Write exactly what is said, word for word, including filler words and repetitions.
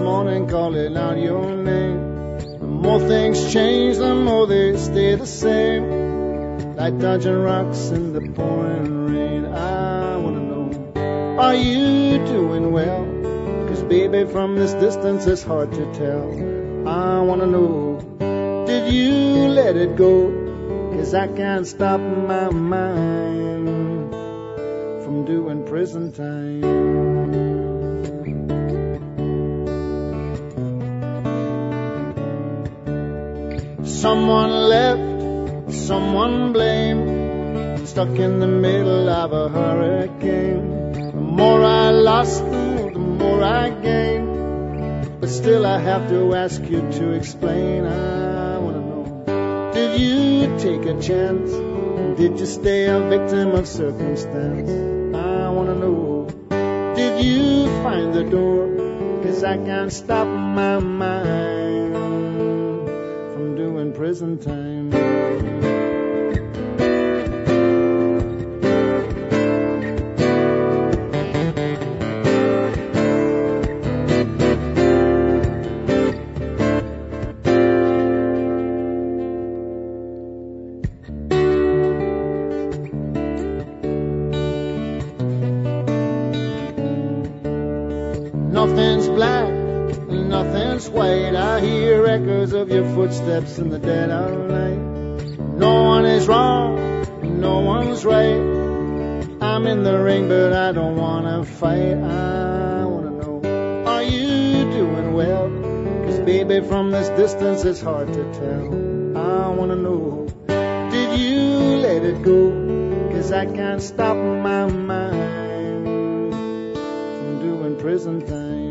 morning calling out your name. The more things change, the more they stay the same. Like dodging rocks in the pouring rain. I wanna know, are you doing well? 'Cause baby, from this distance it's hard to tell. I wanna know, did you let it go? 'Cause I can't stop my mind from doing prison time. Someone left, someone blamed, stuck in the middle of a hurricane. The more I lost, the more I gained. But still I have to ask you to explain. I wanna know, did you take a chance? Did you stay a victim of circumstance? I wanna know, did you find the door? 'Cause I can't stop my mind from doing prison time. Nothing's black, nothing's white. I hear echoes of your footsteps in the dead of night. No one is wrong, no one's right. I'm in the ring, but I don't wanna fight. I wanna know, are you doing well? 'Cause baby, from this distance it's hard to tell. I wanna know, did you let it go? 'Cause I can't stop my mind from doing prison time.